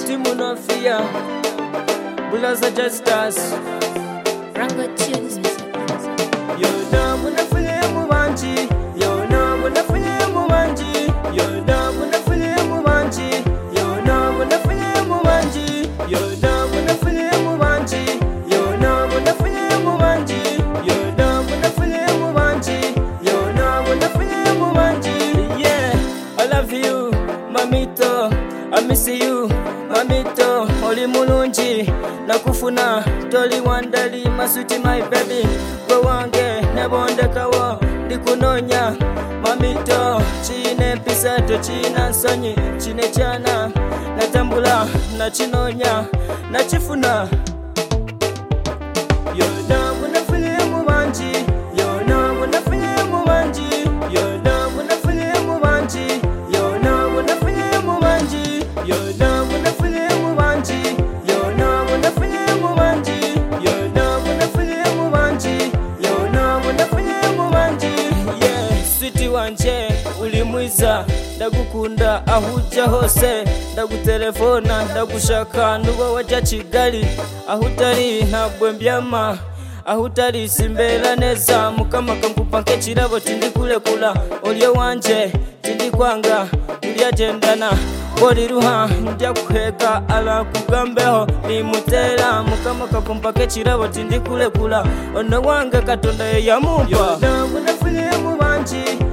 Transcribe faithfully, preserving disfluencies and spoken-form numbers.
Timu no fear. Bulaza just us. Rango tunes. Yo na munafule mubanji. Yo na munafule mubanji. Yo na munafule mubanji. Yo na munafule mubanji. Yo na munafule mubanji. Yo na munafule mubanji. Yo na munafule mubanji. Yo na munafule mubanji. Yeah, I love you, mamito. I miss you, mamito. Oli mulungi nakufuna toli wandali masuti my baby. Gwe wange nebondekawo ndikunonya mamito. Chine pisa to china nsonyi chine chana natambula nachinonya nachifuna. Yo na munafule mubanji. Yo na munafule mubanji. Yo na munafule mubanji. Yo na munafule mubanji. Yo na munafule mubanji. Yo na munafule mubanji. Yo na munafule mubanji. Yo na munafule mubanji. Yeah, sweetie wanje uli mwiza ndagukunda ahuja hose ndagutelefona ndagushaka nubo waja Kigali ahutari ntabwo mbyama ahutari simbera neza mukama kangupa nk'ekirabo tindikulekula olyo wanje tindikwanga ndyagendana bori ruha ndya kuheka ala kugambeho nimutera mukama kakumpa k'ekirabo tindikulekula ono wange katonda ye yamumpa. Yo na munafule mubanji.